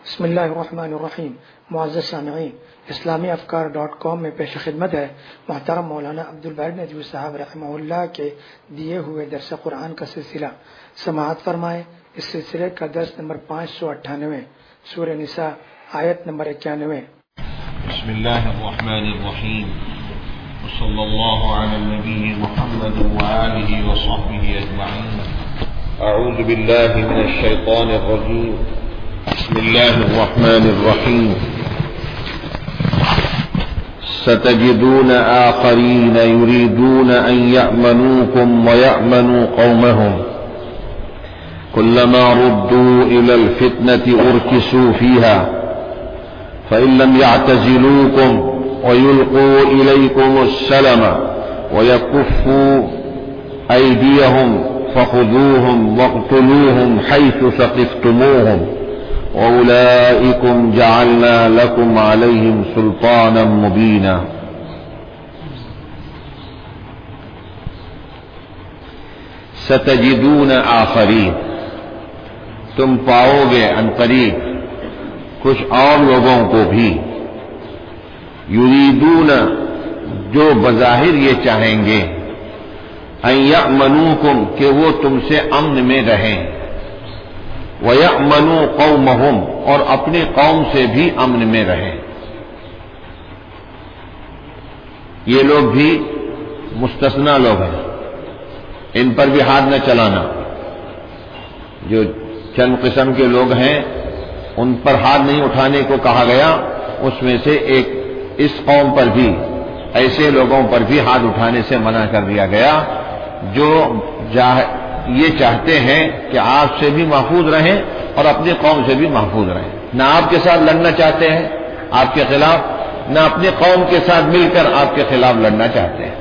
بسم اللہ الرحمن الرحیم۔ معزز سامعین، اسلامی افکار.com میں پیش خدمت ہے محترم مولانا عبدالباری ندوی صاحب رحمہ اللہ کے دیے ہوئے درس قرآن کا سلسلہ۔ سماعت فرمائے۔ اس سلسلے کا درس نمبر 598، سورہ نساء، آیت نمبر 91۔ بسم اللہ الرحمن الرحیم، وصلی اللہ علی النبی محمد وآلہ وصحبہ اجمعین۔ اعوذ باللہ من الشیطان الرجیم، بسم اللہ الرحمن الرحیم۔ ستجدون آخرین یریدون ان یأمنوکم ویأمنوا قومهم كلما ردوا إلى الفتنة أركسوا فيها فإن لم يعتزلوكم ويلقوا إليكم السلم ويكفوا أيديهم فخذوهم واقتلوهم حيث ثقفتموهم وأولئكم جعلنا لكم عليهم سلطانا مبينا۔ ستجدون آخرین، تم پاؤ گے عنقریب کچھ اور لوگوں کو بھی، یریدون جو بظاہر یہ چاہیں گے، ان یأمنوکم کہ وہ تم سے امن میں رہیں، وَيَأْمَنُوا قَوْمَهُمْ اور اپنی قوم سے بھی امن میں رہیں۔ یہ لوگ بھی مستثنی لوگ ہیں، ان پر بھی ہاتھ نہ چلانا۔ جو چند قسم کے لوگ ہیں ان پر ہاتھ نہیں اٹھانے کو کہا گیا، اس میں سے ایک اس قوم پر بھی، ایسے لوگوں پر بھی ہاتھ اٹھانے سے منع کر دیا گیا جو یہ چاہتے ہیں کہ آپ سے بھی محفوظ رہیں اور اپنی قوم سے بھی محفوظ رہیں۔ نہ آپ کے ساتھ لڑنا چاہتے ہیں آپ کے خلاف، نہ اپنی قوم کے ساتھ مل کر آپ کے خلاف لڑنا چاہتے ہیں۔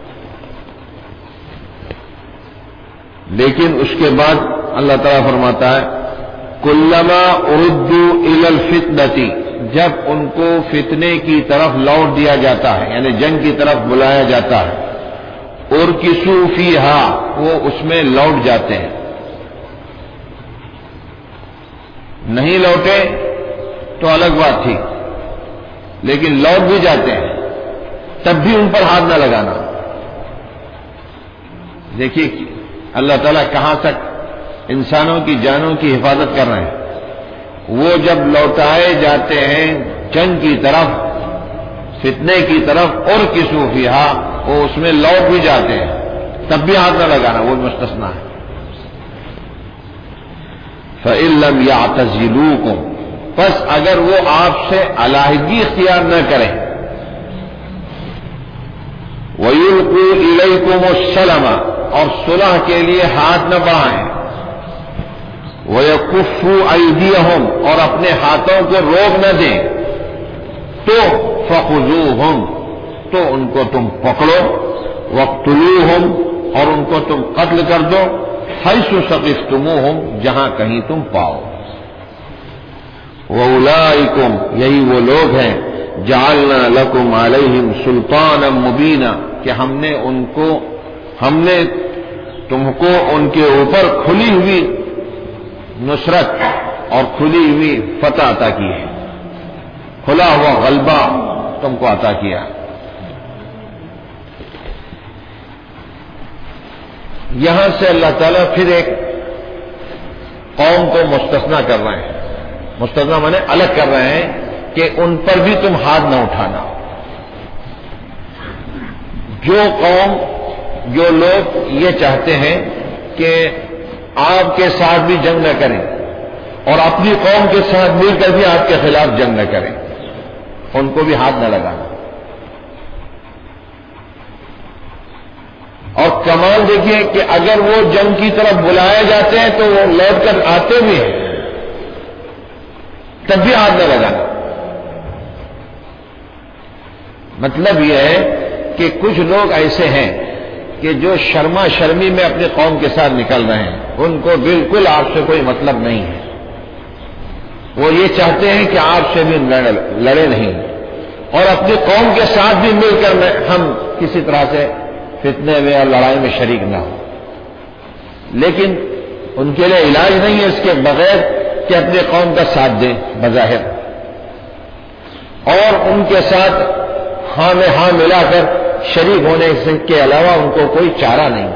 لیکن اس کے بعد اللہ تعالیٰ فرماتا ہے کلما اردوا الی الفتنۃ، جب ان کو فتنے کی طرف لوٹ دیا جاتا ہے، یعنی جنگ کی طرف بلایا جاتا ہے، ارکسوا فیہا وہ اس میں لوٹ جاتے ہیں۔ نہیں لوٹے تو الگ بات تھی، لیکن لوٹ بھی جاتے ہیں تب بھی ان پر ہاتھ نہ لگانا۔ دیکھیے اللہ تعالیٰ کہاں تک انسانوں کی جانوں کی حفاظت کر رہے ہیں۔ وہ جب لوٹائے جاتے ہیں جنگ کی طرف، فتنے کی طرف، ارکسوا فیہا وہ اس میں لوٹ بھی جاتے ہیں تب بھی ہاتھ نہ لگانا، وہ مستثنیٰ ہے۔ فَإِن لَّمْ يَعْتَزِلُوكُمْ، پس اگر وہ آپ سے علیحدگی اختیار نہ کریں، وَيُلْقُوا إِلَيْكُمُ السَّلَمَ اور صلح کے لیے ہاتھ نہ بڑھائیں، وَيَكُفُّوا أَيْدِيَهُمْ اور اپنے ہاتھوں کو روک نہ دیں، تو فَخُذُوهُمْ تو ان کو تم پکڑو، وَاقْتُلُوهُمْ اور ان کو تم قتل کر دو، حَيْثُ ثَقِفْتُمُوهُمْ جہاں کہیں تم پاؤ۔ وَأُولَئِكُمْ یہی وہ لوگ ہیں، جَعَلْنَا لَكُمْ عَلَيْهِمْ سُلْطَانًا مُبِينًا کہ ہم نے تم کو ان کے اوپر کھلی ہوئی نصرت اور کھلی ہوئی فتح عطا کی ہے، کھلا ہوا غلبہ تم کو عطا کیا۔ یہاں سے اللہ تعالیٰ پھر ایک قوم کو مستثنیٰ کر رہے ہیں، مستثنیٰ مانے الگ کر رہے ہیں کہ ان پر بھی تم ہاتھ نہ اٹھانا۔ جو قوم، جو لوگ یہ چاہتے ہیں کہ آپ کے ساتھ بھی جنگ نہ کریں اور اپنی قوم کے ساتھ مل کر بھی آپ کے خلاف جنگ نہ کریں، ان کو بھی ہاتھ نہ لگانا۔ اور کمال دیکھیے کہ اگر وہ جنگ کی طرف بلائے جاتے ہیں تو وہ لوٹ کر آتے بھی ہیں تب بھی ہاتھ نہ لگانا۔ مطلب یہ ہے کہ کچھ لوگ ایسے ہیں کہ جو شرما شرمی میں اپنی قوم کے ساتھ نکل رہے ہیں، ان کو بالکل آپ سے کوئی مطلب نہیں ہے، وہ یہ چاہتے ہیں کہ آپ سے بھی لڑے نہیں اور اپنی قوم کے ساتھ بھی مل کر ہم کسی طرح سے فتنے میں اور لڑائی میں شریک نہ ہو۔ لیکن ان کے لیے علاج نہیں ہے اس کے بغیر کہ اپنے قوم کا ساتھ دیں بظاہر، اور ان کے ساتھ ہاں میں ہاں ملا کر شریک ہونے کے علاوہ ان کو کوئی چارہ نہیں۔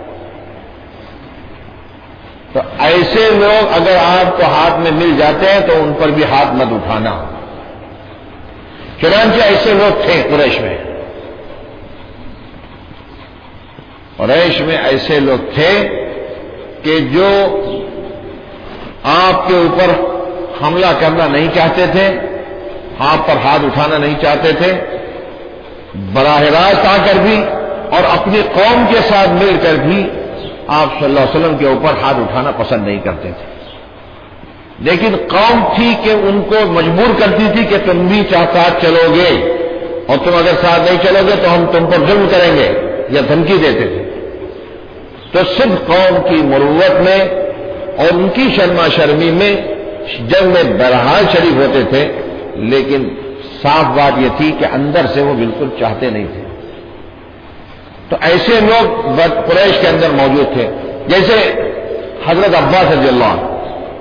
تو ایسے لوگ اگر آپ کو ہاتھ میں مل جاتے ہیں تو ان پر بھی ہاتھ مت اٹھانا۔ چنانچہ ایسے لوگ تھے قریش میں، قریش میں ایسے لوگ تھے کہ جو آپ کے اوپر حملہ کرنا نہیں چاہتے تھے، آپ پر ہاتھ اٹھانا نہیں چاہتے تھے، براہ راست آ کر بھی اور اپنی قوم کے ساتھ مل کر بھی آپ صلی اللہ علیہ وسلم کے اوپر ہاتھ اٹھانا پسند نہیں کرتے تھے، لیکن قوم تھی کہ ان کو مجبور کرتی تھی کہ تم بھی ساتھ چلو گے، اور تم اگر ساتھ نہیں چلو گے تو ہم تم پر ظلم کریں گے، یا دھمکی دیتے تھے۔ تو صرف قوم کی مروت میں اور ان کی شرما شرمی میں جنگ میں بہرحال شریک ہوتے تھے، لیکن صاف بات یہ تھی کہ اندر سے وہ بالکل چاہتے نہیں تھے۔ تو ایسے لوگ قریش کے اندر موجود تھے، جیسے حضرت عباس رضی اللہ عنہ۔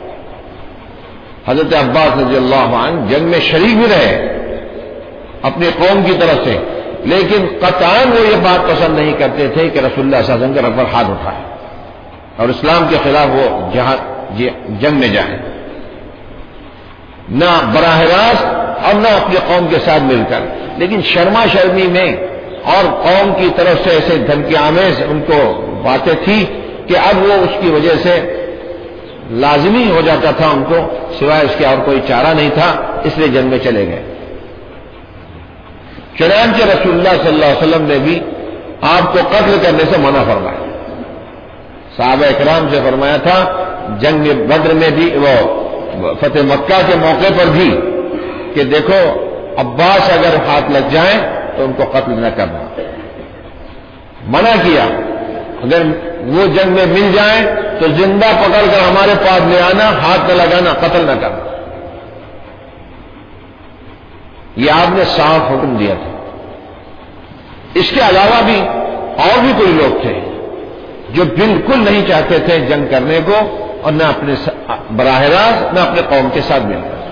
حضرت عباس رضی اللہ عنہ جنگ میں شریک بھی رہے اپنی قوم کی طرف سے، لیکن قطعاً وہ یہ بات پسند نہیں کرتے تھے کہ رسول اللہ صلی اللہ علیہ وسلم پر ہاتھ اٹھائے اور اسلام کے خلاف وہ جنگ میں جائیں، نہ براہ راست اور نہ اپنی قوم کے ساتھ مل کر، لیکن شرما شرمی میں اور قوم کی طرف سے ایسے دھمکی آمیز ان کو باتیں تھی کہ اب وہ اس کی وجہ سے لازمی ہو جاتا تھا ان کو، سوائے اس کے اور کوئی چارہ نہیں تھا، اس لیے جنگ میں چلے گئے۔ چنانچہ رسول اللہ صلی اللہ علیہ وسلم نے بھی آپ کو قتل کرنے سے منع فرمایا۔ صحابہ اکرام سے فرمایا تھا جنگ بدر میں بھی، وہ فتح مکہ کے موقع پر بھی، کہ دیکھو عباس اگر ہاتھ لگ جائیں تو ان کو قتل نہ کرنا، منع کیا، اگر وہ جنگ میں مل جائیں تو زندہ پکڑ کر ہمارے پاس لے آنا، ہاتھ نہ لگانا، قتل نہ کرنا، یہ آپ نے صاف حکم دیا تھا۔ اس کے علاوہ بھی اور بھی کوئی لوگ تھے جو بالکل نہیں چاہتے تھے جنگ کرنے کو، اور نہ اپنے براہ راست نہ اپنے قوم کے ساتھ مل کر،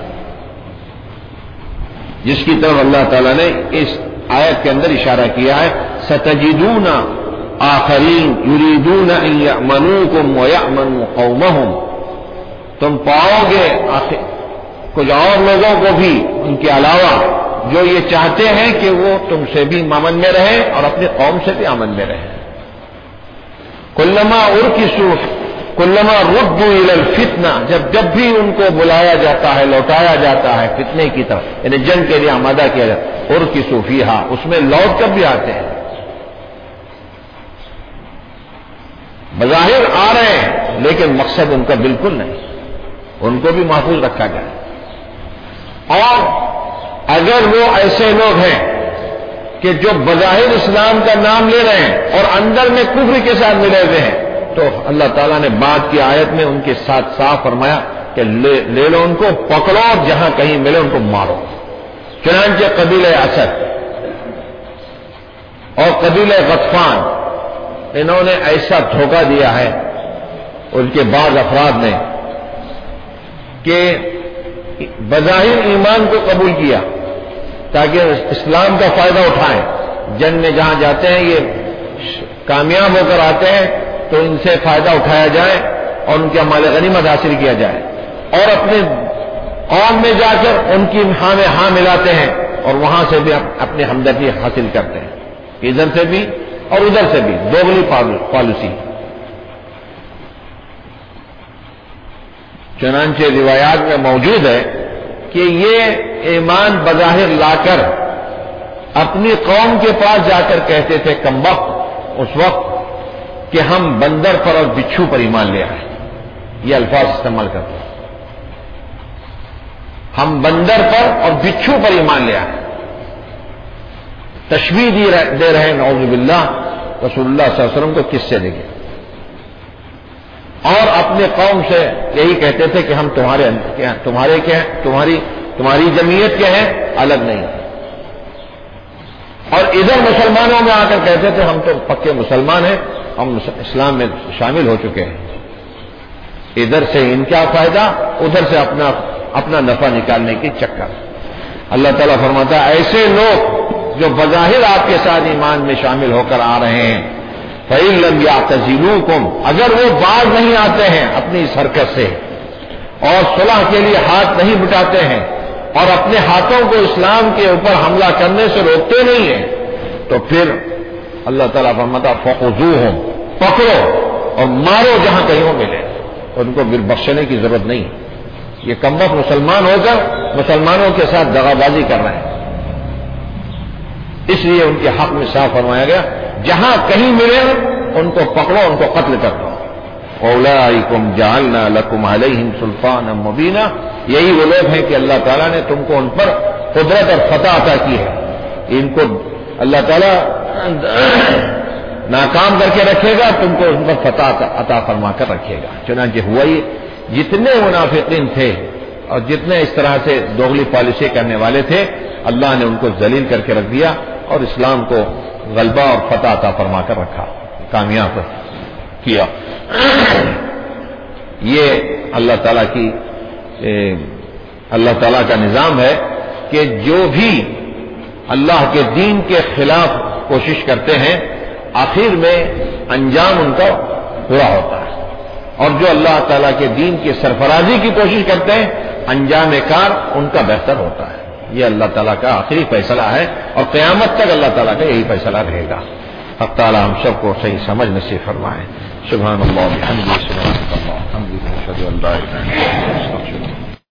جس کی طرف اللہ تعالیٰ نے اس آیت کے اندر اشارہ کیا ہے، ستجدون آخرین یریدون ان یأمنوکم ویأمنوا قومہم، تم پاؤ گے کچھ اور لوگوں کو بھی ان کے علاوہ جو یہ چاہتے ہیں کہ وہ تم سے بھی امن میں رہیں اور اپنی قوم سے بھی امن میں رہیں۔ کلما ارکسوا کلما ردوا الی الفتنہ، جب بھی ان کو بلایا جاتا ہے، لوٹایا جاتا ہے فتنے کی طرف، یعنی جنگ کے لیے آمادہ کیا جاتا ہے، ارکسوا فیہا، اس میں لوٹ کر بھی آتے ہیں، بظاہر آ رہے ہیں لیکن مقصد ان کا بالکل نہیں، ان کو بھی محفوظ رکھا جائے۔ اور اگر وہ ایسے لوگ ہیں کہ جو بظاہر اسلام کا نام لے رہے ہیں اور اندر میں کفر کے ساتھ ملے ہوئے ہیں، تو اللہ تعالیٰ نے بعد کی آیت میں ان کے ساتھ صاف فرمایا کہ لے لو، ان کو پکڑو اور جہاں کہیں ملے ان کو مارو۔ چنانچہ قبیلہ اسد اور قبیلہ غطفان، انہوں نے ایسا دھوکہ دیا ہے ان کے بعض افراد نے کہ بظاہر ایمان کو قبول کیا تاکہ اسلام کا فائدہ اٹھائیں، جنگ میں جہاں جاتے ہیں یہ کامیاب ہو کر آتے ہیں تو ان سے فائدہ اٹھایا جائے اور ان کے مال غنیمت حاصل کیا جائے، اور اپنے قوم میں جا کر ان کی ہاں میں ہاں ملاتے ہیں اور وہاں سے بھی اپنی ہمدردی حاصل کرتے ہیں، ادھر سے بھی اور ادھر سے بھی، دوگلی پالیسی۔ چنانچہ روایات میں موجود ہے کہ یہ ایمان بظاہر لا کر اپنی قوم کے پاس جا کر کہتے تھے کمبخت اس وقت کہ ہم بندر پر اور بچھو پر ایمان لے آئے، یہ الفاظ استعمال کرتے ہیں، ہم بندر پر اور بچھو پر ایمان لے آئے، تشبیہ دے رہے ہیں نعوذ باللہ رسول اللہ صلی اللہ علیہ وسلم کو کس سے دے گے، اور اپنے قوم سے یہی کہتے تھے کہ ہم تمہارے کیا ہیں، تمہاری جمعیت کے ہیں، الگ نہیں، اور ادھر مسلمانوں میں آ کر کہتے تھے ہم تو پکے مسلمان ہیں، ہم اسلام میں شامل ہو چکے ہیں۔ ادھر سے ان کا فائدہ، ادھر سے اپنا نفع نکالنے کی چکر۔ اللہ تعالیٰ فرماتا ہے ایسے لوگ جو بظاہر آپ کے ساتھ ایمان میں شامل ہو کر آ رہے ہیں، فَإِن لَّمْ يَعْتَزِلُوكُمْ، اگر وہ باز نہیں آتے ہیں اپنی اس حرکت سے اور صلح کے لیے ہاتھ نہیں بٹاتے ہیں اور اپنے ہاتھوں کو اسلام کے اوپر حملہ کرنے سے روکتے نہیں ہیں، تو پھر اللہ تعالیٰ فرماتا فَخُذُوهُمْ، پکڑو اور مارو جہاں کہیں وہ ملے، ان کو پھر بخشنے کی ضرورت نہیں۔ یہ کمبخت مسلمان ہو کر مسلمانوں کے ساتھ دغا بازی کر رہے ہیں، اس لیے ان کے حق میں صاف فرمایا گیا جہاں کہیں ملے ان کو پکڑو، ان کو قتل کر دو۔ اولئکم جعلنا لکم علیہم سلطانا مبینا، یہی وہ لوگ ہیں کہ اللہ تعالیٰ نے تم کو ان پر قدرت اور فتح عطا کی ہے، ان کو اللہ تعالیٰ ناکام کر کے رکھے گا، تم کو ان پر فتح عطا فرما کر رکھے گا۔ چنانچہ ہوا ہی، جتنے منافقین تھے اور جتنے اس طرح سے دوغلی پالیسی کرنے والے تھے، اللہ نے ان کو ذلیل کر کے رکھ دیا اور اسلام کو غلبہ اور فتح عطا فرما کر رکھا، کامیاب کیا۔ یہ اللہ تعالیٰ کا نظام ہے کہ جو بھی اللہ کے دین کے خلاف کوشش کرتے ہیں آخر میں انجام ان کا برا ہوتا ہے، اور جو اللہ تعالیٰ کے دین کی سرفرازی کی کوشش کرتے ہیں انجام کار ان کا بہتر ہوتا ہے۔ یہ اللہ تعالیٰ کا آخری فیصلہ ہے اور قیامت تک اللہ تعالیٰ کا یہی فیصلہ رہے گا۔ حق تعالیٰ ہم سب کو صحیح سمجھ نصیب فرمائے۔ سبحان اللہ بحمدہ، سبحان اللہ، الحمد للہ، اشہد ان لا الہ الا اللہ، استغفر اللہ۔